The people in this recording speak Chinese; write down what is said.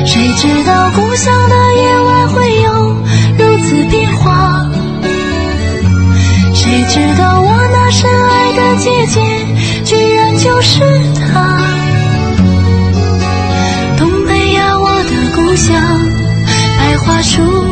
谁知道故乡的夜晚会有如此变化，谁知道我那深爱的姐姐居然就是她。东北呀，我的故乡，百花树